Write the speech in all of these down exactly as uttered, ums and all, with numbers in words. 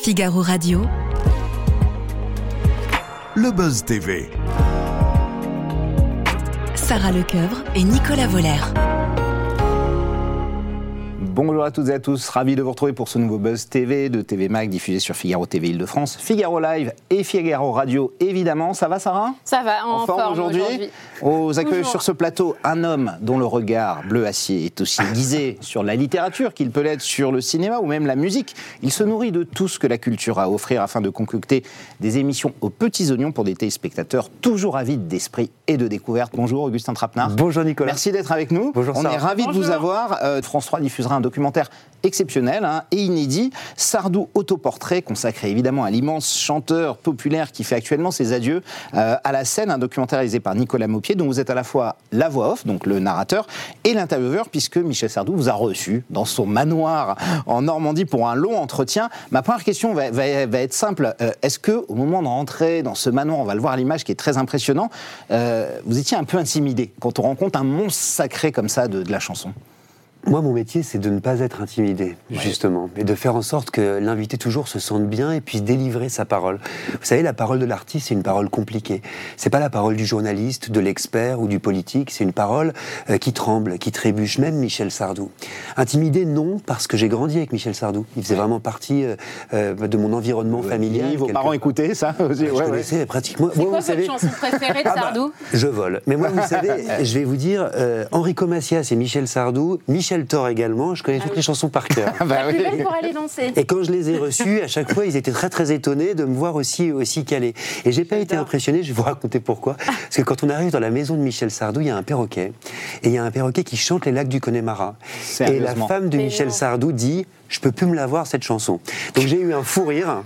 Figaro Radio, Le Buzz T V. Sarah Lecoeuvre et Nicolas Voller. Bonjour à toutes et à tous, ravi de vous retrouver pour ce nouveau Buzz T V de T V Mag diffusé sur Figaro T V Île-de-France, Figaro Live et Figaro Radio évidemment. Ça va Sarah ? Ça va, en, en forme, forme aujourd'hui. aujourd'hui. Aux accueille Toujours. sur ce plateau un homme dont le regard bleu acier est aussi aiguisé sur la littérature qu'il peut l'être sur le cinéma ou même la musique. Il se nourrit de tout ce que la culture a à offrir afin de concocter des émissions aux petits oignons pour des téléspectateurs toujours avides d'esprit et de découverte. Bonjour Augustin Trapenard. Bonjour Nicolas. Merci d'être avec nous. Bonjour On Sarah. est ravis de vous Bonjour. avoir. Euh, France trois diffusera un documentaire exceptionnel hein, et inédit, Sardou autoportrait, consacré évidemment à l'immense chanteur populaire qui fait actuellement ses adieux euh, à la scène, un documentaire réalisé par Nicolas Maupied, dont vous êtes à la fois la voix off, donc le narrateur, et l'intervieweur, puisque Michel Sardou vous a reçu dans son manoir en Normandie pour un long entretien. Ma première question va, va, va être simple. Euh, est-ce que, au moment de rentrer dans ce manoir, on va le voir à l'image qui est très impressionnant, euh, vous étiez un peu intimidé quand on rencontre un monstre sacré comme ça de, de la chanson ? Moi, mon métier, c'est de ne pas être intimidé, ouais. justement, et de faire en sorte que l'invité toujours se sente bien et puisse délivrer sa parole. Vous savez, la parole de l'artiste, c'est une parole compliquée. C'est pas la parole du journaliste, de l'expert ou du politique, c'est une parole euh, qui tremble, qui trébuche, même Michel Sardou. Intimidé, non, parce que j'ai grandi avec Michel Sardou. Il faisait vraiment partie euh, euh, de mon environnement ouais, familial. Oui, vos parents écoutaient ça aussi. Je ouais, connaissais ouais. pratiquement. C'est moi, quoi vous votre savez... chanson préférée de ah bah, Sardou ? Je vole. Mais moi, vous savez, je vais vous dire, euh, Enrico Macias et Michel Sardou, Michel Thor également, je connais ah toutes oui. les chansons par cœur. bah La oui. plus belle pour aller danser. Et quand je les ai reçus, à chaque fois, ils étaient très très étonnés de me voir aussi, aussi calé. Et j'ai pas été impressionné, je vais vous raconter pourquoi. Parce que quand on arrive dans la maison de Michel Sardou, il y a un perroquet. Et il y a un perroquet qui chante les lacs du Connemara. Et la femme de Michel Sardou dit... Je peux plus me la voir cette chanson. Donc j'ai eu un fou rire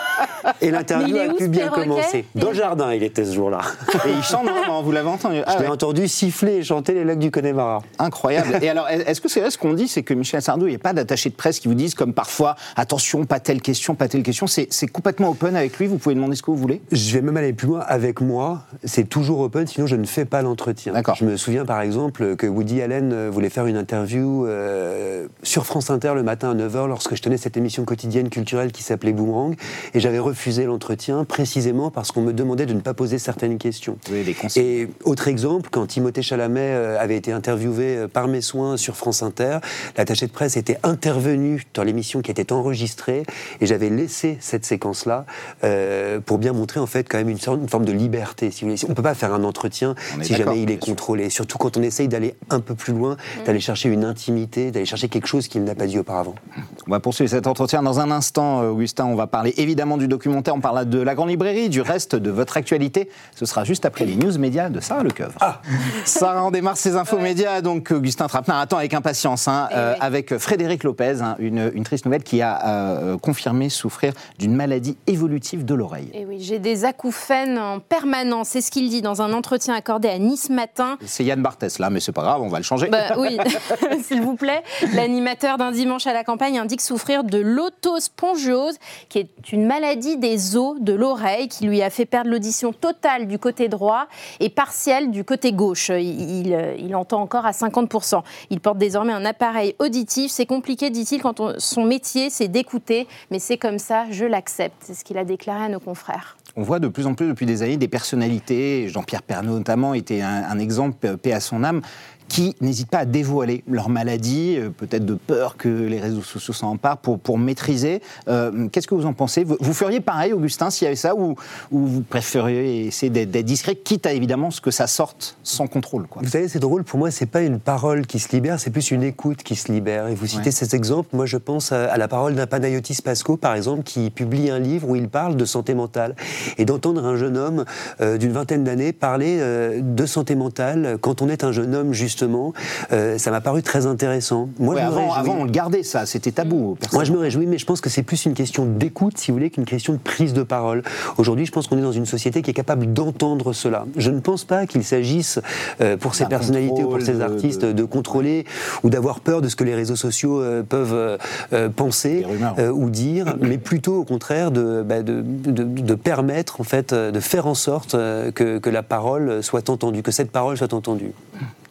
et l'interview a pu bien commencer. Dans le jardin, il était ce jour-là. Et il chante vraiment, vous l'avez entendu. Ah, Je l'ai ouais. entendu siffler et chanter les lacs du Connemara. Incroyable. Et alors, est-ce que c'est vrai ce qu'on dit, c'est que Michel Sardou, il n'y a pas d'attaché de presse qui vous disent comme parfois, attention, pas telle question, pas telle question. C'est, c'est complètement open avec lui. Vous pouvez demander ce que vous voulez. Je vais même aller plus loin. Avec moi, c'est toujours open. Sinon, je ne fais pas l'entretien. D'accord. Je me souviens par exemple que Woody Allen voulait faire une interview euh, sur France Inter le matin à neuf heures lorsque je tenais cette émission quotidienne culturelle qui s'appelait Boomerang, et j'avais refusé l'entretien précisément parce qu'on me demandait de ne pas poser certaines questions. Oui, des consignes. Et autre exemple, quand Timothée Chalamet avait été interviewé par mes soins sur France Inter, l'attaché de presse était intervenu dans l'émission qui était enregistrée, et j'avais laissé cette séquence-là euh, pour bien montrer en fait quand même une, sorte, une forme de liberté. Si vous voulez. On ne peut pas faire un entretien si jamais il est contrôlé, surtout quand on essaye d'aller un peu plus loin, mmh. d'aller chercher une intimité, d'aller chercher quelque chose qu'il n'a pas dit auparavant. On va poursuivre cet entretien dans un instant, Augustin. On va parler évidemment du documentaire, on parle de la Grande Librairie, du reste de votre actualité. Ce sera juste après les news médias de Sarah Lecoeuvre. Ah. Sarah, on démarre ces infos ouais. médias. Donc Augustin Trapenard attend avec impatience, hein, euh, oui. avec Frédéric Lopez, hein, une, une triste nouvelle qui a euh, confirmé souffrir d'une maladie évolutive de l'oreille. Et oui, j'ai des acouphènes en permanence. C'est ce qu'il dit dans un entretien accordé à Nice Matin. C'est Yann Barthès là, mais c'est pas grave, on va le changer. Bah, oui, s'il vous plaît. L'animateur d'un dimanche à la campagne indique souffrir de l'autospongiose, qui est une maladie des os de l'oreille qui lui a fait perdre l'audition totale du côté droit et partielle du côté gauche. Il, il, il entend encore à cinquante pour cent. Il porte désormais un appareil auditif. C'est compliqué, dit-il, quand on, son métier, c'est d'écouter, mais c'est comme ça, je l'accepte. C'est ce qu'il a déclaré à nos confrères. On voit de plus en plus depuis des années des personnalités, Jean-Pierre Pernaut notamment était un, un exemple, paix à son âme, qui n'hésitent pas à dévoiler leur maladie, peut-être de peur que les réseaux sociaux s'en emparent, pour, pour maîtriser. Euh, qu'est-ce que vous en pensez ? vous, vous feriez pareil, Augustin, s'il y avait ça, ou, ou vous préfériez essayer d'être, d'être discret, quitte à évidemment ce que ça sorte sans contrôle, quoi. Vous savez, c'est drôle, pour moi, c'est pas une parole qui se libère, c'est plus une écoute qui se libère. Et vous citez ouais. cet exemple, moi je pense à, à la parole d'un Panayotis Pasco, par exemple, qui publie un livre où il parle de santé mentale. Et d'entendre un jeune homme euh, d'une vingtaine d'années parler euh, de santé mentale, quand on est un jeune homme, juste Justement, euh, ça m'a paru très intéressant. Moi, ouais, je avant, avant, on le gardait, ça, c'était tabou. Moi, je me réjouis, mais je pense que c'est plus une question d'écoute, si vous voulez, qu'une question de prise de parole. Aujourd'hui, je pense qu'on est dans une société qui est capable d'entendre cela. Je ne pense pas qu'il s'agisse, euh, pour ces personnalités ou pour ces artistes, de, de contrôler ou d'avoir peur de ce que les réseaux sociaux euh, peuvent euh, penser euh, ou dire, mais plutôt, au contraire, de, bah, de, de, de permettre, en fait, de faire en sorte que, que la parole soit entendue, que cette parole soit entendue.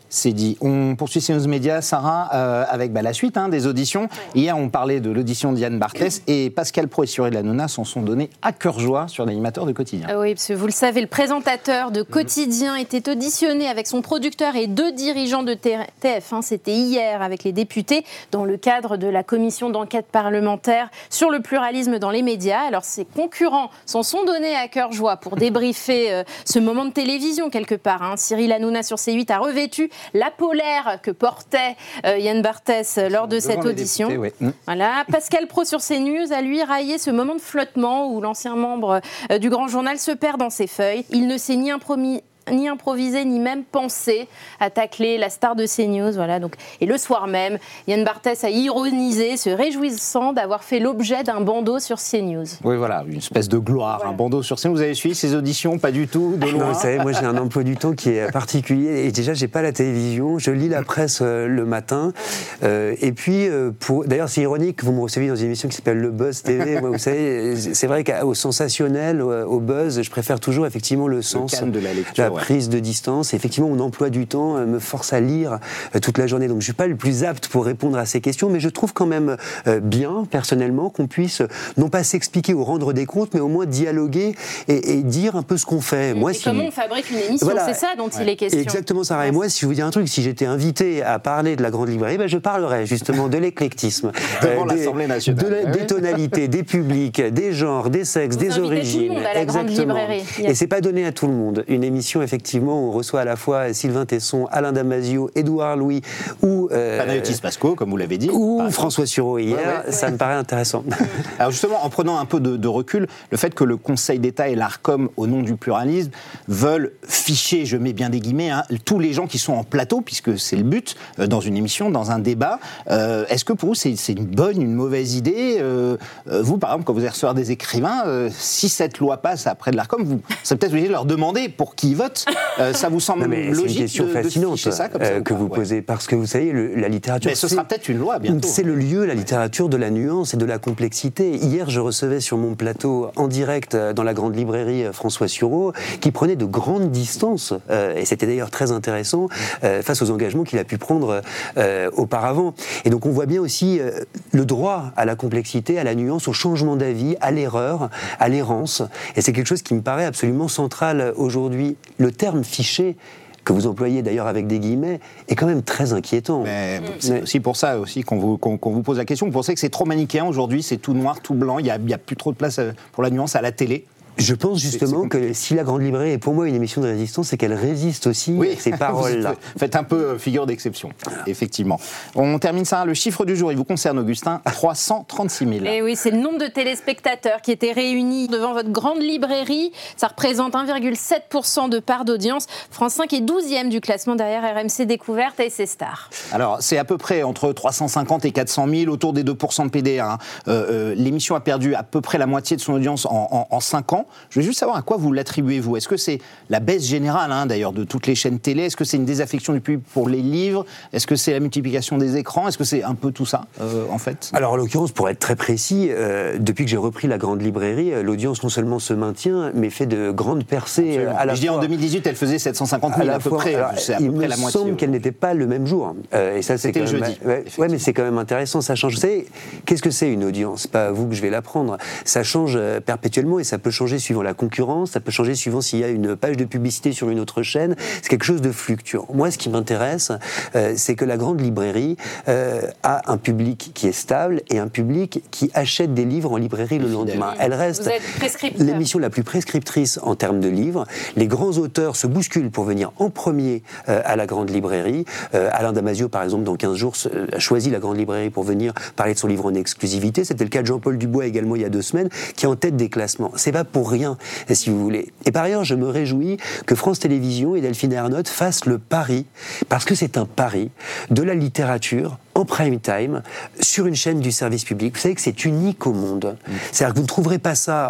c'est dit. On poursuit CNews Média, Sarah, euh, avec bah, la suite hein, des auditions. Ouais. Hier, on parlait de l'audition de Yann Barthès et Pascal Praud et Cyril Hanouna s'en sont donnés à cœur joie sur l'animateur de Quotidien. Ah oui, parce que vous le savez, le présentateur de Quotidien mmh. était auditionné avec son producteur et deux dirigeants de T F un. C'était hier avec les députés dans le cadre de la commission d'enquête parlementaire sur le pluralisme dans les médias. Alors, ses concurrents s'en sont donnés à cœur joie pour débriefer euh, ce moment de télévision quelque part. Hein. Cyril Hanouna sur C huit a revêtu la polaire que portait euh, Yann Barthès lors de cette audition. Députés, oui. Voilà. Pascal Praud sur CNews a lui raillé ce moment de flottement où l'ancien membre euh, du Grand Journal se perd dans ses feuilles. Il ne s'est ni impromis ni improvisé, ni même pensé à tacler la star de CNews. Voilà, donc. Et le soir même, Yann Barthès a ironisé, se réjouissant d'avoir fait l'objet d'un bandeau sur CNews. Oui, voilà, une espèce de gloire, voilà. Un bandeau sur CNews. Vous avez suivi ces auditions? Pas du tout, de loin. Non, vous savez, moi j'ai un emploi du temps qui est particulier. Et déjà, j'ai pas la télévision, je lis la presse euh, le matin. Euh, et puis, euh, pour... d'ailleurs, c'est ironique que vous me receviez dans une émission qui s'appelle Le Buzz T V. Moi, vous savez, c'est vrai qu'au sensationnel, au buzz, je préfère toujours effectivement le sens. Le calme de la lecture. La prise de distance. Effectivement, mon emploi du temps me force à lire toute la journée. Donc, je ne suis pas le plus apte pour répondre à ces questions, mais je trouve quand même bien, personnellement, qu'on puisse non pas s'expliquer ou rendre des comptes, mais au moins dialoguer et, et dire un peu ce qu'on fait. Moi, et si... comment on fabrique une émission, voilà. C'est ça dont ouais. il est question. Exactement, Sarah. Et moi, si je vous dis un truc, si j'étais invité à parler de la Grande Librairie, ben, je parlerais justement de l'éclectisme, devant euh, l'Assemblée nationale, de la, des tonalités, des publics, des genres, des sexes, vous des origines. Tout le monde à la Grande Librairie. Et c'est pas donné à tout le monde. Une émission, effectivement, où on reçoit à la fois Sylvain Tesson, Alain Damasio, Édouard Louis ou euh, Panayotis Pasco, comme vous l'avez dit, ou François Sureau hier, ouais, ouais, ça ouais. me paraît intéressant. Alors justement, en prenant un peu de, de recul, le fait que le Conseil d'État et l'Arcom, au nom du pluralisme, veulent ficher, je mets bien des guillemets, hein, tous les gens qui sont en plateau, puisque c'est le but, euh, dans une émission, dans un débat, euh, est-ce que pour vous c'est, c'est une bonne, une mauvaise idée euh, euh, Vous, par exemple, quand vous allez recevoir des écrivains, euh, si cette loi passe après de l'Arcom, vous serez peut-être obligé de leur demander pour qui ils votent. Euh, ça vous semble non, mais logique? C'est une question de, fascinante de ça, comme ça, euh, que vous ouais. posez, parce que vous savez, le, la littérature... Mais ce sera peut-être une loi bientôt. C'est le lieu, la littérature, de la nuance et de la complexité. Hier, je recevais sur mon plateau, en direct, dans la Grande Librairie, François Sureau, qui prenait de grandes distances, euh, et c'était d'ailleurs très intéressant, euh, face aux engagements qu'il a pu prendre euh, auparavant. Et donc on voit bien aussi euh, le droit à la complexité, à la nuance, au changement d'avis, à l'erreur, à l'errance. Et c'est quelque chose qui me paraît absolument central aujourd'hui. Le terme fiché, que vous employez d'ailleurs avec des guillemets, est quand même très inquiétant. Mais c'est Mais... aussi pour ça aussi qu'on vous, qu'on, qu'on vous pose la question. Vous pensez que c'est trop manichéen aujourd'hui, c'est tout noir, tout blanc, il n'y a, a plus trop de place pour la nuance à la télé? Je pense justement c'est, c'est que si la Grande Librairie est pour moi une émission de résistance, c'est qu'elle résiste aussi oui. à ces paroles-là. Faites un peu figure d'exception, voilà. Effectivement. On termine ça, le chiffre du jour, il vous concerne Augustin, trois cent trente-six mille. Et oui, c'est le nombre de téléspectateurs qui étaient réunis devant votre Grande Librairie. Ça représente un virgule sept pour cent de part d'audience. France cinq est douzième du classement derrière R M C Découverte et ses stars. Alors, c'est à peu près entre trois cent cinquante et quatre cent mille, autour des deux pour cent de P D A. Hein. Euh, euh, l'émission a perdu à peu près la moitié de son audience en, en, en cinq ans. Je veux juste savoir à quoi vous l'attribuez, vous. Est-ce que c'est la baisse générale, hein, d'ailleurs, de toutes les chaînes télé? Est-ce que c'est une désaffection du public pour les livres? Est-ce que c'est la multiplication des écrans? Est-ce que c'est un peu tout ça, euh, en fait? Alors, en l'occurrence, pour être très précis, euh, depuis que j'ai repris la Grande Librairie, euh, l'audience non seulement se maintient, mais fait de grandes percées. Euh, à la je dis en deux mille dix-huit, elle faisait sept cent cinquante mille à, à peu fois, près. Alors, c'est à il peu près me la moitié. semble qu'elle n'était pas le même jour. Euh, et ça, c'est C'était quand le même, jeudi. Ouais, ouais, mais c'est quand même intéressant, ça change. Vous savez, qu'est-ce que c'est une audience? C'est pas à vous que je vais l'apprendre. Ça change perpétuellement et ça peut changer suivant la concurrence, ça peut changer suivant s'il y a une page de publicité sur une autre chaîne. C'est quelque chose de fluctuant. Moi, ce qui m'intéresse, euh, c'est que la Grande Librairie euh, a un public qui est stable et un public qui achète des livres en librairie le lendemain. Elle reste l'émission la plus prescriptrice en termes de livres. Les grands auteurs se bousculent pour venir en premier euh, à la Grande Librairie. Euh, Alain Damasio, par exemple, dans quinze jours, a choisi la Grande Librairie pour venir parler de son livre en exclusivité. C'était le cas de Jean-Paul Dubois également il y a deux semaines, qui est en tête des classements. C'est pas pour rien, si vous voulez. Et par ailleurs, je me réjouis que France Télévisions et Delphine Ernotte fassent le pari, parce que c'est un pari, de la littérature en prime time, sur une chaîne du service public. Vous savez que c'est unique au monde. Mmh. C'est-à-dire que vous ne trouverez pas ça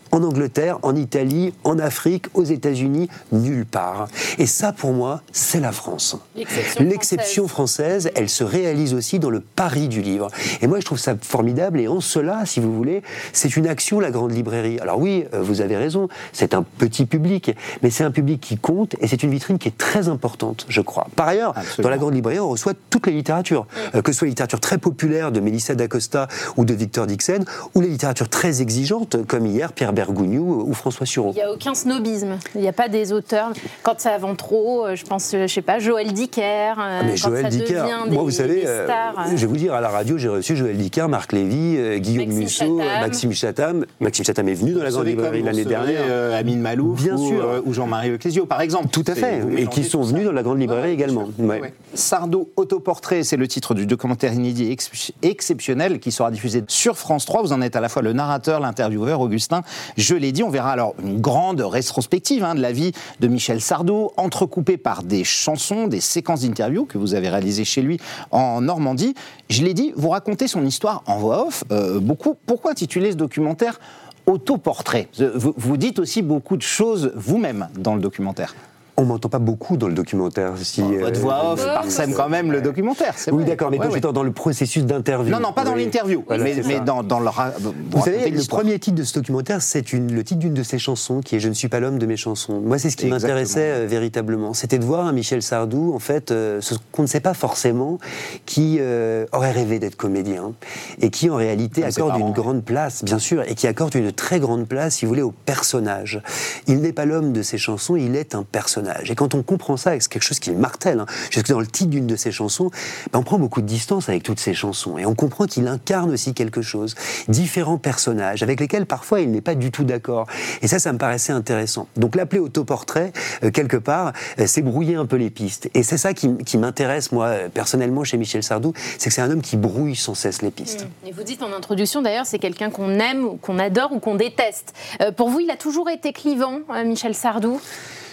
en Angleterre, en Italie, en Afrique, aux États-Unis, nulle part. Et ça, pour moi, c'est la France. L'exception, L'exception française. française, elle se réalise aussi dans le pari du livre. Et moi, je trouve ça formidable. Et en cela, si vous voulez, c'est une action, la Grande Librairie. Alors oui, vous avez raison, c'est un petit public, mais c'est un public qui compte et c'est une vitrine qui est très importante, je crois. Par ailleurs, Absolument. Dans la Grande Librairie, on reçoit toutes les littératures, mmh. euh, que ce soit la littérature très populaire de Mélissa d'Acosta ou de Victor Dixon, ou les littératures très exigeantes, comme hier Pierre Bergogneau ou François Suron. Il n'y a aucun snobisme. Il n'y a pas des auteurs, quand ça vend trop, je pense, je sais pas, Joël Dicker, ah, mais quand Joël ça Dicker, devient moi, des, vous savez, des stars. Euh, je vais vous dire, à la radio, j'ai reçu Joël Dicker, Marc Lévy, euh, Guillaume Maxime Musso, Chatham. Maxime Chatham. Maxime Chatham est venu dans la Grande Librairie l'année dernière. Euh, Amine Malouf Bien ou, sûr. Euh, ou Jean-Marie Leclésio, par exemple. Tout à fait, et qui sont venus dans la Grande Librairie ouais, également. Ouais. Ouais. Sardou Autoportrait, c'est le titre du documentaire inédit ex- exceptionnel qui sera diffusé sur France trois. Vous en êtes à la fois le narrateur, l'intervieweur, Augustin. Je l'ai dit, on verra alors une grande rétrospective hein, de la vie de Michel Sardou, entrecoupée par des chansons, des séquences d'interviews que vous avez réalisées chez lui en Normandie. Je l'ai dit, vous racontez son histoire en voix off, euh, beaucoup. Pourquoi intituler ce documentaire Autoportrait ? Vous, vous dites aussi beaucoup de choses vous-même dans le documentaire. On m'entend pas beaucoup dans le documentaire. Si, bon, votre voix off euh, parsème quand même le documentaire, c'est Oui, vrai. d'accord, mais ouais, quand ouais. j'étais dans le processus d'interview. Non, non, pas dans oui. l'interview, Voilà, mais, mais dans, dans le... Vous savez, le premier titre de ce documentaire, c'est une, le titre d'une de ses chansons, qui est « Je ne suis pas l'homme de mes chansons ». Moi, c'est ce qui Exactement. m'intéressait euh, véritablement. C'était de voir un Michel Sardou, en fait, euh, ce qu'on ne sait pas forcément, qui euh, aurait rêvé d'être comédien, et qui, en réalité, Comme accorde une grande place, bien sûr, et qui accorde une très grande place, si vous voulez, au personnage. Il n'est pas l'homme de ses chansons, il est un personnage. Et quand on comprend ça, c'est quelque chose qui est martel. Hein. Jusque dans le titre d'une de ses chansons, ben on prend beaucoup de distance avec toutes ses chansons et on comprend qu'il incarne aussi quelque chose, différents personnages avec lesquels parfois il n'est pas du tout d'accord. Et ça, ça me paraissait intéressant. Donc l'appeler autoportrait, euh, quelque part, euh, c'est brouiller un peu les pistes. Et c'est ça qui, qui m'intéresse, moi, personnellement, chez Michel Sardou, c'est que c'est un homme qui brouille sans cesse les pistes. Mmh. Et vous dites en introduction, d'ailleurs, c'est quelqu'un qu'on aime, qu'on adore ou qu'on déteste. Euh, pour vous, il a toujours été clivant, euh, Michel Sardou ?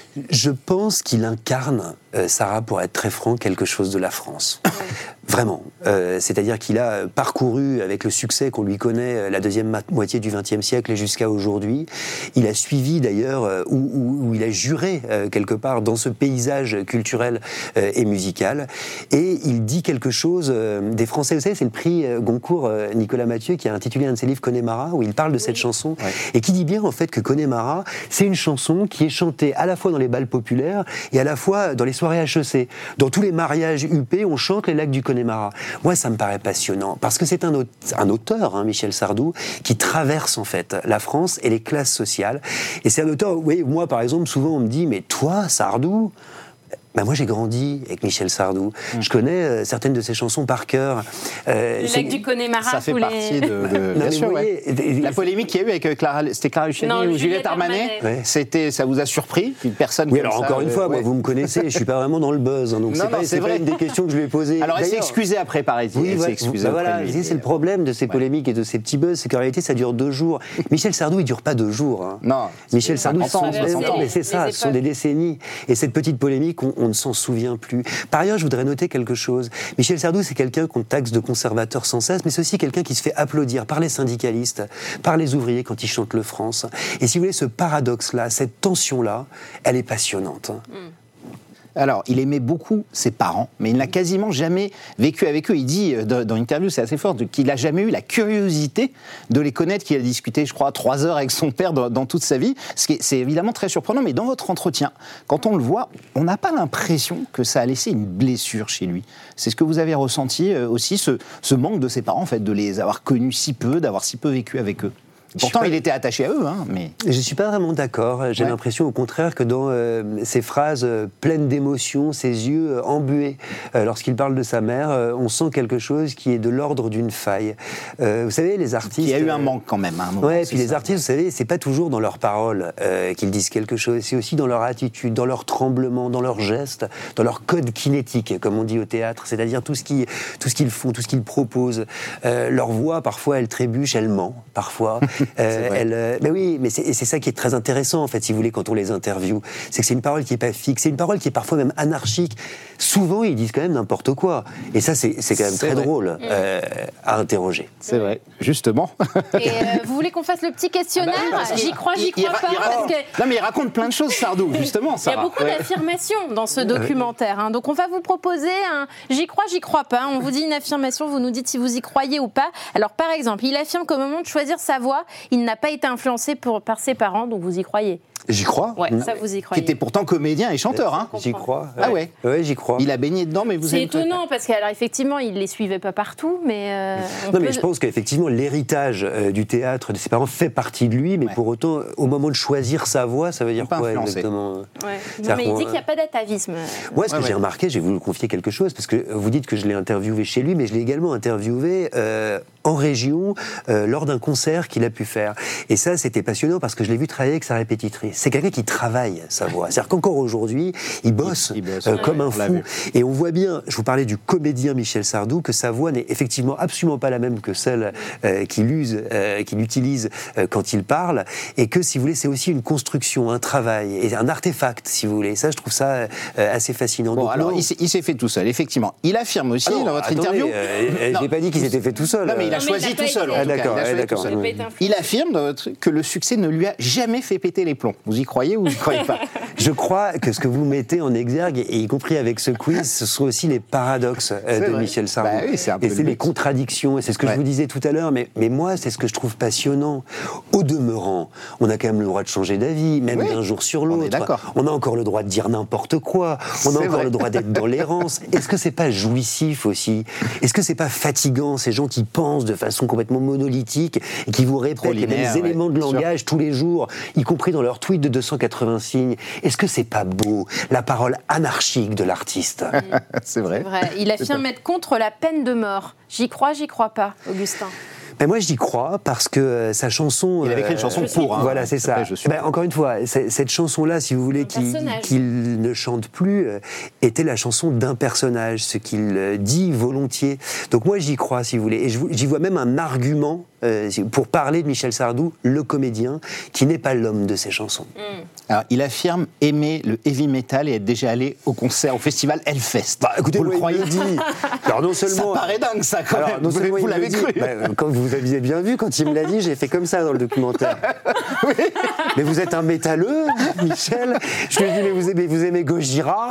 Je pense qu'il incarne, euh, Sarah, pour être très franc, quelque chose de la France. Vraiment. Euh, c'est-à-dire qu'il a parcouru, avec le succès qu'on lui connaît, la deuxième ma- moitié du vingtième siècle et jusqu'à aujourd'hui. Il a suivi, d'ailleurs, euh, où, où, où il a juré, euh, quelque part, dans ce paysage culturel euh, et musical. Et il dit quelque chose euh, des Français. Vous savez, c'est le prix euh, Goncourt, euh, Nicolas Mathieu, qui a intitulé un de ses livres, Connemara, où il parle de oui. cette chanson, ouais. et qui dit bien, en fait, que Connemara, c'est une chanson qui est chantée à la fois dans les bals populaires et à la fois dans les soirées H E C. Dans tous les mariages huppés, on chante les lacs du Connemara. Moi, ça me paraît passionnant, parce que c'est un, aute- un auteur, hein, Michel Sardou, qui traverse en fait la France et les classes sociales. Et c'est un auteur, vous voyez, moi par exemple, souvent on me dit, mais toi, Sardou, ben moi j'ai grandi avec Michel Sardou. Mmh. Je connais euh, certaines de ses chansons par cœur. Euh, le lac du Connemara. Ça fait les... partie de... de bien sûr, ouais. La polémique qu'il y a eu avec Clara, c'était Clara Luciani ou Juliette, Juliette Armanet, ouais. c'était, ça vous a surpris une personne Oui, comme alors ça, encore une euh, fois, ouais. moi, vous me connaissez, je suis pas vraiment dans le buzz, hein, donc non, c'est, non, pas, c'est, c'est pas une des questions que je lui ai posées. Alors elle s'est excusée après, paraît-il. Oui, elle ouais, s'est excusée bah, voilà, lui, c'est, c'est le problème de ces ouais. polémiques et de ces petits buzz, c'est qu'en réalité ça dure deux jours. Michel Sardou, il dure pas deux jours. Hein. Non. Michel Sardou, mais c'est ça, ce sont des décennies. Et cette petite polémique, on, on ne s'en souvient plus. Par ailleurs, je voudrais noter quelque chose. Michel Sardou, c'est quelqu'un qu'on taxe de conservateur sans cesse, mais c'est aussi quelqu'un qui se fait applaudir par les syndicalistes, par les ouvriers quand ils chantent le France. Et si vous voulez, ce paradoxe-là, cette tension-là, elle est passionnante. Mm. Alors, il aimait beaucoup ses parents, mais il n'a quasiment jamais vécu avec eux. Il dit, dans une interview, c'est assez fort, qu'il n'a jamais eu la curiosité de les connaître, qu'il a discuté, je crois, trois heures avec son père dans, dans toute sa vie. Ce qui est, c'est évidemment très surprenant, mais dans votre entretien, quand on le voit, on n'a pas l'impression que ça a laissé une blessure chez lui. C'est ce que vous avez ressenti aussi, ce, ce manque de ses parents, en fait, de les avoir connus si peu, d'avoir si peu vécu avec eux. Pourtant, pas... il était attaché à eux, hein, mais... Je ne suis pas vraiment d'accord. J'ai ouais. l'impression, au contraire, que dans euh, ces phrases euh, pleines d'émotion, ses yeux euh, embués, euh, lorsqu'il parle de sa mère, euh, on sent quelque chose qui est de l'ordre d'une faille. Euh, vous savez, les artistes... Il y a eu un manque, quand même. Hein, oui, puis les artistes, vous savez, c'est pas toujours dans leurs paroles euh, qu'ils disent quelque chose. C'est aussi dans leur attitude, dans leur tremblement, dans leurs gestes, dans leur code kinétique, comme on dit au théâtre. C'est-à-dire tout ce, qui, tout ce qu'ils font, tout ce qu'ils proposent. Euh, leur voix, parfois, elle trébuche, elle ment, parfois. Euh, elle, euh, ben oui, mais c'est, c'est ça qui est très intéressant, en fait, si vous voulez, quand on les interviewe. C'est que c'est une parole qui n'est pas fixe, c'est une parole qui est parfois même anarchique. Souvent, ils disent quand même n'importe quoi. Et ça, c'est, c'est quand même C'est très vrai. drôle euh, à interroger. C'est vrai, justement. Et euh, vous voulez qu'on fasse le petit questionnaire? Ah bah oui, parce J'y que crois, j'y il- il crois ra- pas. il ra- Parce que Non, mais il raconte plein de choses, Sardou, justement, il y a Sarah. beaucoup Ouais. d'affirmations dans ce documentaire. hein. Donc on va vous proposer un j'y crois, j'y crois pas. On vous dit une affirmation, vous nous dites si vous y croyez ou pas. Alors par exemple, il affirme qu'au moment de choisir sa voie, il n'a pas été influencé pour, par ses parents, donc vous y croyez. J'y crois. Ouais, ça vous y Qui croyez. était pourtant comédien et chanteur. Hein. J'y crois. Ah ouais. Ouais, j'y crois. Il a baigné dedans, mais vous C'est avez- étonnant parce qu'alors effectivement, il les suivait pas partout, mais euh, on Non, mais peut- je pense qu'effectivement, l'héritage euh, du théâtre de ses parents fait partie de lui, mais Ouais. pour autant, au moment de choisir sa voie, ça veut dire pas quoi influencer. exactement? Ouais. Non, C'est-à-dire mais il qu'on- dit qu'il n'y a pas d'atavisme. Moi, ce que Ouais, j'ai ouais. remarqué, je vais vous confier quelque chose, parce que vous dites que je l'ai interviewé chez lui, mais je l'ai également interviewé euh, en région euh, lors d'un concert qu'il a pu faire. Et ça, c'était passionnant parce que je l'ai vu travailler avec sa répétitrice. C'est quelqu'un qui travaille sa voix. C'est-à-dire qu'encore aujourd'hui, il bosse, Il- il bosse, euh, ouais, comme un on l'a fou. vu. Et on voit bien, je vous parlais du comédien Michel Sardou, que sa voix n'est effectivement absolument pas la même que celle euh, qu'il use, euh, qu'il utilise euh, quand il parle, et que, si vous voulez, c'est aussi une construction, un travail, et un artefact, si vous voulez. Ça, je trouve ça euh, assez fascinant. Bon, Donc, alors, non. il s'est, il s'est fait tout seul, effectivement. Il affirme aussi, Ah non, dans votre attendez, interview... euh, euh, Non. j'ai pas dit qu'il s'était fait tout seul. Non, mais il a Non, mais choisi il a tout pas seul. été- en Ah, tout cas. d'accord, Il a ouais, choisi d'accord. tout seul. Il a pas été influencé. Il affirme dans votre- que le succès ne lui a jamais fait péter les plombs. Vous y croyez ou vous y croyez pas? Je crois que ce que vous mettez en exergue, et y compris avec ce quiz, ce sont aussi les paradoxes euh, C'est de vrai. Michel Sardou. Bah oui, c'est un peu et le c'est les but. contradictions, et c'est ce que Ouais. je vous disais tout à l'heure, mais, mais moi, c'est ce que je trouve passionnant. Au demeurant, on a quand même le droit de changer d'avis, même Oui, d'un jour sur on est l'autre. d'accord. On a encore le droit de dire n'importe quoi. On a C'est encore vrai. le droit d'être dans l'errance. Est-ce que c'est pas jouissif aussi? Est-ce que c'est pas fatigant, ces gens qui pensent de façon complètement monolithique et qui vous répètent les linéaire, mêmes ouais, éléments de sûr. langage tous les jours, y compris dans leur tweet de deux cent quatre-vingts signes? Est-ce que c'est pas beau, la parole anarchique de l'artiste? C'est vrai. C'est vrai. Il affirme être contre la peine de mort. J'y crois, j'y crois pas, Augustin. Ben moi, j'y crois parce que euh, sa chanson. Il avait écrit une chanson pour, hein. Voilà, c'est ça. Après, je suis- Ben, encore une fois, c'est- cette chanson-là, si vous voulez, Un qu'il personnage. qu'il ne chante plus, euh, était la chanson d'un personnage, ce qu'il euh, dit volontiers. Donc moi, j'y crois, si vous voulez. Et je vous- j'y vois même un argument euh, pour parler de Michel Sardou, le comédien, qui n'est pas l'homme de ses chansons. Alors, il affirme aimer le heavy metal et être déjà allé au concert, au festival Hellfest. Bah, écoutez, vous le moi, il croyez me le dit. Alors non Ça seulement. paraît dingue, ça, quand Alors, même. non Vous, seulement vous il me l'avez le dit, cru. bah, quand vous aviez bien vu, quand il me l'a dit, j'ai fait comme ça dans le documentaire. Mais vous êtes un métalleux, Michel? Je lui ai dit, mais vous aimez, vous aimez Gojira?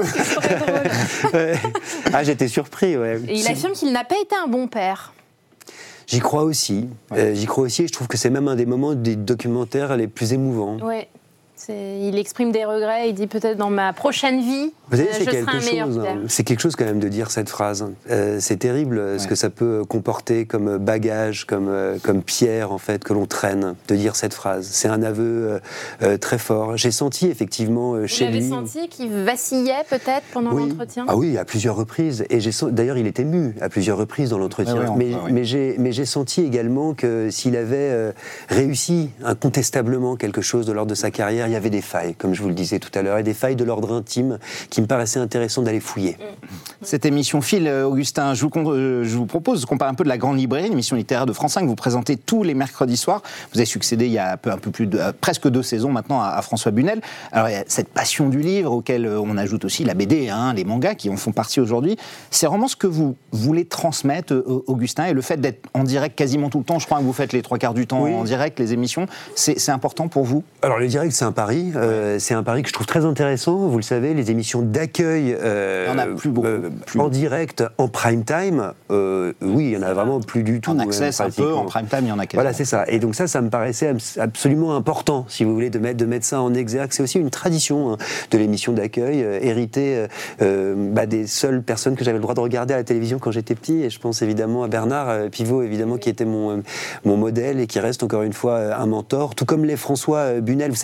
Ouais. Ah, j'étais surpris, ouais. Et il affirme qu'il n'a pas été un bon père. J'y crois aussi. Euh, j'y crois aussi et je trouve que c'est même un des moments des documentaires les plus émouvants. Ouais. C'est- Il exprime des regrets. Il dit peut-être dans ma prochaine vie, Vous savez, euh, c'est je serai quelque un meilleur chose. père. hein. C'est quelque chose quand même de dire cette phrase. Euh, c'est terrible euh, ce Ouais. que ça peut comporter comme bagage, comme euh, comme pierre en fait que l'on traîne. De dire cette phrase, c'est un aveu euh, euh, très fort. J'ai senti effectivement euh, Vous chez l'avez lui. senti qu'il vacillait peut-être pendant Oui. l'entretien? Ah oui, à plusieurs reprises. Et j'ai sen- d'ailleurs, il était mu à plusieurs reprises dans l'entretien. Ouais, ouais, on- mais ouais, ouais. mais j'ai mais j'ai senti également que s'il avait euh, réussi incontestablement quelque chose de l'ordre de sa carrière, il y avait des failles, comme je vous le disais tout à l'heure, et des failles de l'ordre intime qui me paraissaient intéressantes d'aller fouiller. Cette émission file, euh, Augustin. Je vous, con- euh, je vous propose qu'on parle un peu de La Grande Librairie, l'émission littéraire de France cinq que vous présentez tous les mercredis soirs. Vous avez succédé il y a un peu, un peu plus de euh, presque deux saisons maintenant à, à François Bunel. Alors il y a cette passion du livre auquel euh, on ajoute aussi la B D, hein, les mangas qui en font partie aujourd'hui. C'est vraiment ce que vous voulez transmettre, euh, Augustin, et le fait d'être en direct quasiment tout le temps. Je crois que vous faites les trois quarts du temps Oui. en direct, les émissions. C'est c'est important pour vous? Alors le direct, c'est un pari. Euh, c'est un pari que je trouve très intéressant. Vous le savez, les émissions d'accueil euh, Il y en a plus beaucoup, plus. en direct, en prime time, euh, oui, il y en a vraiment plus du tout. En euh, access un peu, pratiquement. en prime time, il y en a quasiment. Voilà, c'est ça. Et donc ça, ça me paraissait abs- absolument important, si vous voulez, de mettre, de mettre ça en exergue. C'est aussi une tradition hein, de l'émission d'accueil, euh, héritée euh, euh, bah, des seules personnes que j'avais le droit de regarder à la télévision quand j'étais petit. Et je pense évidemment à Bernard euh, Pivot, évidemment, qui était mon, euh, mon modèle et qui reste encore une fois euh, un mentor. Tout comme les François euh, Bunel. Vous savez, moi,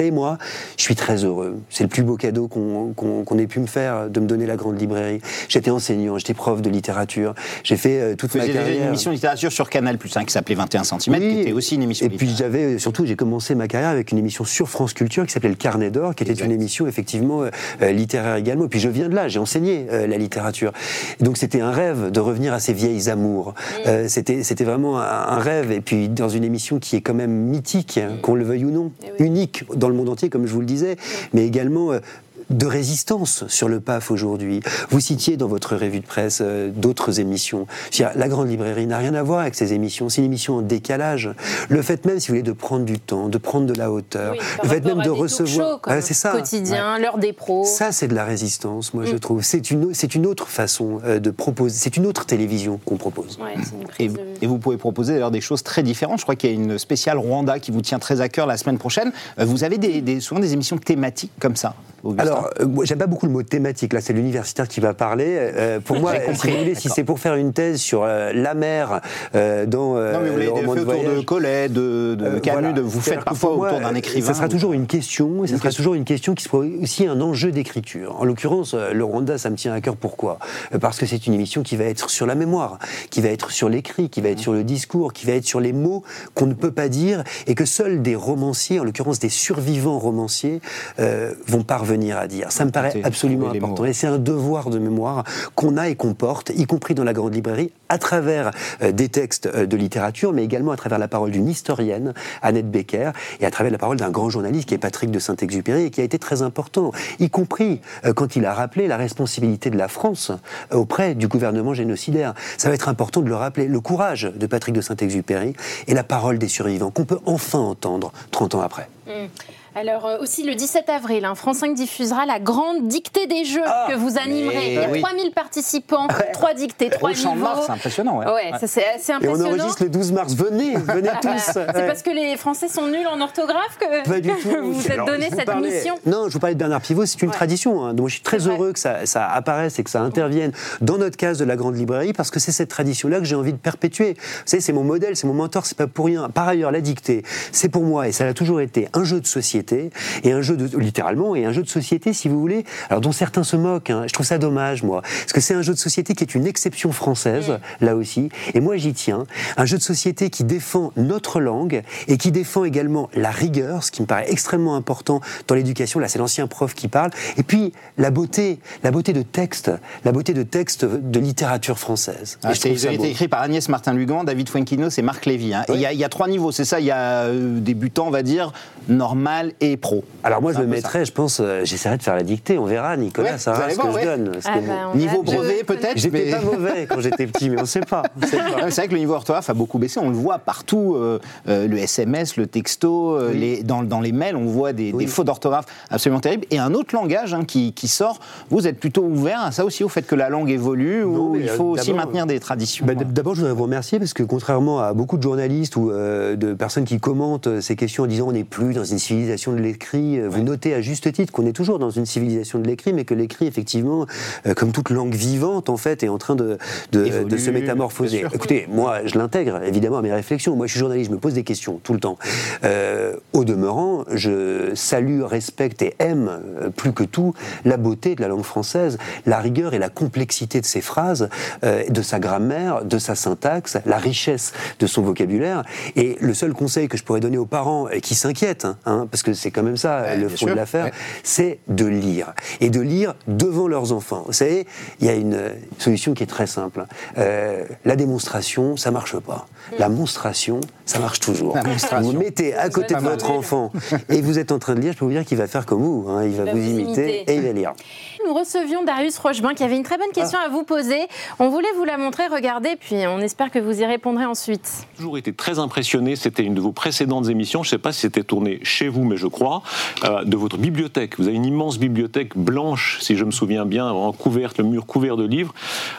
Je suis très heureux. C'est le plus beau cadeau qu'on, qu'on, qu'on ait pu me faire, de me donner la Grande Librairie. J'étais enseignant, j'étais prof de littérature. J'ai fait euh, toute Vous ma faisiez carrière. déjà une émission de littérature sur Canal+, hein, qui s'appelait vingt et un centimètres, Oui. qui était aussi une émission Et puis j'avais, surtout, j'ai commencé ma carrière avec une émission sur France Culture qui s'appelait Le Carnet d'Or, qui était exact. une émission effectivement euh, littéraire également. Et puis je viens de là, j'ai enseigné euh, la littérature. Et donc c'était un rêve de revenir à ces vieilles amours. Mmh. Euh, c'était, c'était vraiment un, un rêve. Et puis dans une émission qui est quand même mythique, hein, qu'on le veuille ou non, oui. unique dans le monde entier, comme je vous le disais, mmh. mais également... Euh, de résistance sur le P A F aujourd'hui. Vous citiez dans votre revue de presse euh, d'autres émissions. La Grande Librairie n'a rien à voir avec ces émissions. C'est une émission en décalage. Le fait même, si vous voulez, de prendre du temps, de prendre de la hauteur, oui, le fait même de recevoir... Ah, c'est ça. Quotidien, ouais. l'heure des pros. Ça, c'est de la résistance, moi, mm. je trouve. C'est une, c'est une autre façon euh, de proposer. C'est une autre télévision qu'on propose. Ouais, c'est une prise et, de... et vous pouvez proposer d'ailleurs des choses très différentes. Je crois qu'il y a une spéciale Rwanda qui vous tient très à cœur la semaine prochaine. Vous avez des, des, souvent des émissions thématiques comme ça, Augustin? Alors, euh, j'aime pas beaucoup le mot thématique, là c'est l'universitaire qui va parler. Euh, pour moi, si, vous voulez, si c'est pour faire une thèse sur euh, la mer euh, dans euh, non, mais vous le roman de autour voyage, de Collet, de, de euh, Camus, voilà. de, vous faites parfois moi, autour d'un écrivain. Ça sera ou... toujours une question, et ça sera toujours une question qui sera aussi un enjeu d'écriture. En l'occurrence, le Rwanda, ça me tient à cœur. Pourquoi ? Parce que c'est une émission qui va être sur la mémoire, qui va être sur l'écrit, qui va être sur le discours, qui va être sur les mots qu'on ne peut pas dire, et que seuls des romanciers, en l'occurrence des survivants romanciers, euh, vont parvenir à dire. Ça me paraît Écoutez, absolument important. Et c'est un devoir de mémoire qu'on a et qu'on porte, y compris dans la Grande Librairie, à travers euh, des textes euh, de littérature, mais également à travers la parole d'une historienne, Annette Becker, et à travers la parole d'un grand journaliste qui est Patrick de Saint-Exupéry, et qui a été très important, y compris euh, quand il a rappelé la responsabilité de la France euh, auprès du gouvernement génocidaire. Ça va être important de le rappeler. Le courage de Patrick de Saint-Exupéry et la parole des survivants, qu'on peut enfin entendre trente ans après. Mmh. Alors euh, aussi le dix-sept avril, hein, France cinq diffusera la grande dictée des Jeux ah, que vous animerez. Il y a oui. trois mille participants, trois dictées, trois niveaux. Au Champ de Mars, c'est impressionnant. Ouais. Ouais, ouais. Ça, c'est assez impressionnant. Et on enregistre le douze mars. Venez, venez tous. C'est ouais. parce que les Français sont nuls en orthographe que, Pas du tout. que vous vous êtes donné cette parlais... mission. Non, je vous parlais de Bernard Pivot, c'est une ouais. tradition. Hein. Donc je suis très heureux que ça, ça apparaisse et que ça intervienne dans notre case de la Grande Librairie, parce que c'est cette tradition-là que j'ai envie de perpétuer. Vous savez, c'est mon modèle, c'est mon mentor, c'est pas pour rien. Par ailleurs, la dictée, c'est pour moi, et ça l'a toujours été, un jeu de société, et un jeu de, littéralement, et un jeu de société, si vous voulez, alors dont certains se moquent. Hein. Je trouve ça dommage, moi, parce que c'est un jeu de société qui est une exception française, mmh. là aussi, et moi j'y tiens. Un jeu de société qui défend notre langue et qui défend également la rigueur, ce qui me paraît extrêmement important dans l'éducation. Là, c'est l'ancien prof qui parle. Et puis la beauté, la beauté de texte, la beauté de texte de littérature française. Ah, c'est, ça a été écrit par Agnès Martin-Lugan, David Fuenquinos et Marc Lévy. Hein. Oui. Et il y, y a trois niveaux, c'est ça. Il y a euh, débutant, on va dire, normal et pro. Alors moi, je me mettrais, ça. je pense, euh, j'essaierai de faire la dictée. On verra, Nicolas, ouais, ça verra ce voir, que ouais. je donne. Ah bah, niveau brevet, peut-être. J'étais mais... pas mauvais quand j'étais petit, mais on ne sait pas. On sait pas. C'est vrai que le niveau orthographe a beaucoup baissé. On le voit partout. Euh, euh, le S M S, le texto, euh, oui. les, dans, dans les mails, on voit des, oui. des fautes d'orthographe absolument terribles. Et un autre langage hein, qui, qui sort. Vous êtes plutôt ouvert à ça aussi, au fait que la langue évolue, non, ou il faut aussi maintenir des traditions. Bah, d'abord, je voudrais vous remercier parce que contrairement à beaucoup de journalistes ou euh, de personnes qui commentent ces questions en disant on n'est plus dans une civilisation de l'écrit, vous ouais. notez à juste titre qu'on est toujours dans une civilisation de l'écrit, mais que l'écrit, effectivement, euh, comme toute langue vivante, en fait, est en train de, de, Évolue, de se métamorphoser. Écoutez, moi, je l'intègre évidemment à mes réflexions. Moi, je suis journaliste, je me pose des questions tout le temps. Euh, au demeurant, je salue, respecte et aime euh, plus que tout la beauté de la langue française, la rigueur et la complexité de ses phrases, euh, de sa grammaire, de sa syntaxe, la richesse de son vocabulaire. Et le seul conseil que je pourrais donner aux parents qui s'inquiètent, hein, parce que c'est quand même ça ouais, le fond sûr. de l'affaire, ouais. c'est de lire. Et de lire devant leurs enfants. Vous savez, il y a une solution qui est très simple. Euh, la démonstration, ça marche pas. La monstration, ça marche toujours. Vous vous mettez à côté de votre enfant et vous êtes en train de lire, je peux vous dire qu'il va faire comme vous. Hein, il va vous imiter et il va lire. Nous recevions Darius Rochebain qui avait une très bonne question ah. à vous poser. On voulait vous la montrer, regardez, puis on espère que vous y répondrez ensuite. J'ai toujours été très impressionné, c'était une de vos précédentes émissions, je ne sais pas si c'était tourné chez vous, mais je crois, euh, de votre bibliothèque. Vous avez une immense bibliothèque blanche, si je me souviens bien, en couverte, le mur couvert de livres.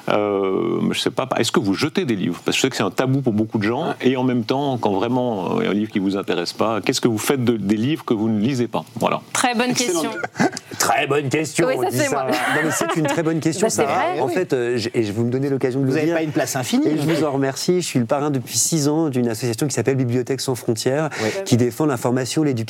Euh, je ne sais pas, est-ce que vous jetez des livres ? Parce que je sais que c'est un tabou pour beaucoup de gens, et en même temps, quand vraiment il y a un livre qui ne vous intéresse pas, qu'est-ce que vous faites de, des livres que vous ne lisez pas ? Voilà. Très bonne question. Très bonne question. Oui, ça c'est moi. Non, mais c'est une très bonne question, bah, Sarah. En oui. fait, euh, je, et je vous me donnez l'occasion de vous le dire. Vous n'avez pas une place infinie. Et je vous en remercie. Je suis le parrain depuis six ans d'une association qui s'appelle Bibliothèques sans frontières, ouais. qui défend l'information, l'éducation et la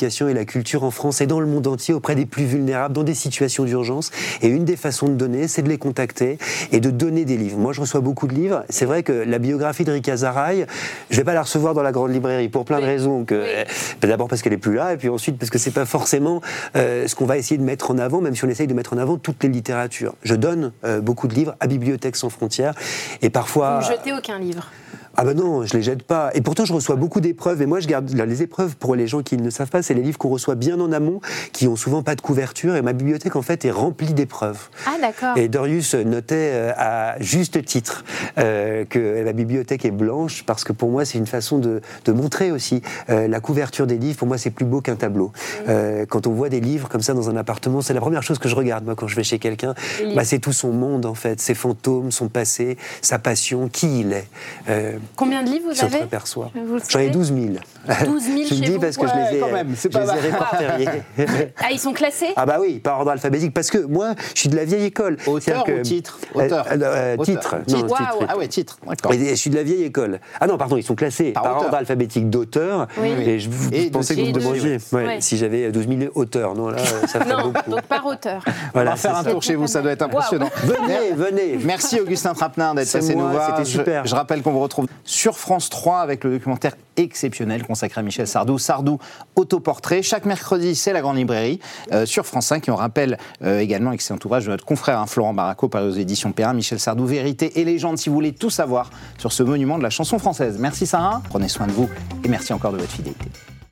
la culture en France et dans le monde entier auprès des plus vulnérables, dans des situations d'urgence. Et une des façons de donner, c'est de les contacter et de donner des livres. Moi, je reçois beaucoup de livres. C'est vrai que la biographie de Rika Zaraï, je vais pas la recevoir dans la grande librairie pour plein de raisons. Que, oui. D'abord parce qu'elle est plus là, et puis ensuite parce que c'est pas forcément euh, ce qu'on va essayer de mettre en avant, même si on essaye de mettre en avant toutes les littératures. Je donne euh, beaucoup de livres à Bibliothèques sans frontières, et parfois... Vous ne jetez aucun livre? Ah ben non, je les jette pas. Et pourtant, je reçois beaucoup d'épreuves. Et moi, je garde les épreuves, pour les gens qui ne savent pas, c'est les livres qu'on reçoit bien en amont, qui ont souvent pas de couverture. Et ma bibliothèque, en fait, est remplie d'épreuves. Ah d'accord. Et Dorius notait euh, à juste titre euh, que la bibliothèque est blanche, parce que pour moi, c'est une façon de, de montrer aussi euh, la couverture des livres. Pour moi, c'est plus beau qu'un tableau. Mmh. Euh, quand on voit des livres comme ça dans un appartement, c'est la première chose que je regarde, moi, quand je vais chez quelqu'un. Bah, c'est tout son monde, en fait. Ses fantômes, son passé, sa passion, qui il est. Euh, Combien de livres vous avez? J'en ai douze mille. douze mille je chez le dis vous? parce que Ouais, je les ai, quand même, c'est je pas les ai mal. répertoriés. Ah, ils sont classés? Ah bah oui, par ordre alphabétique, parce que moi, je suis de la vieille école. Auteur C'est-à-dire ou que- titre? Auteur. Euh, euh, Auteur. Titre. Titre. Non, titre. Waouh. Ah ouais, titre, d'accord. Et je suis de la vieille école. Ah non, pardon, ils sont classés Par par, auteur. ordre alphabétique d'auteur. Oui. Et je, vous- Et je pensais de que vous me titre. demandiez ouais, Ouais. si j'avais douze mille auteurs. Non, là, ça ferait Non, beaucoup. donc par auteur. On Voilà, va faire c'est un ça. tour chez vous, ça doit être impressionnant. Venez, venez. Merci Augustin Trapenard d'être C'est passé moi, nous voir. c'était Je- super. Je, rappelle qu'on vous retrouve sur France trois avec le documentaire exceptionnel consacré à Michel Sardou, Sardou Autoportrait. Chaque mercredi, c'est la Grande Librairie euh, sur France cinq. Et on rappelle euh, également excellent ouvrage de notre confrère hein, Florent Baraco, paru aux éditions Perrin, Michel Sardou, Vérité et Légende, si vous voulez tout savoir sur ce monument de la chanson française. Merci Sarah, prenez soin de vous et merci encore de votre fidélité.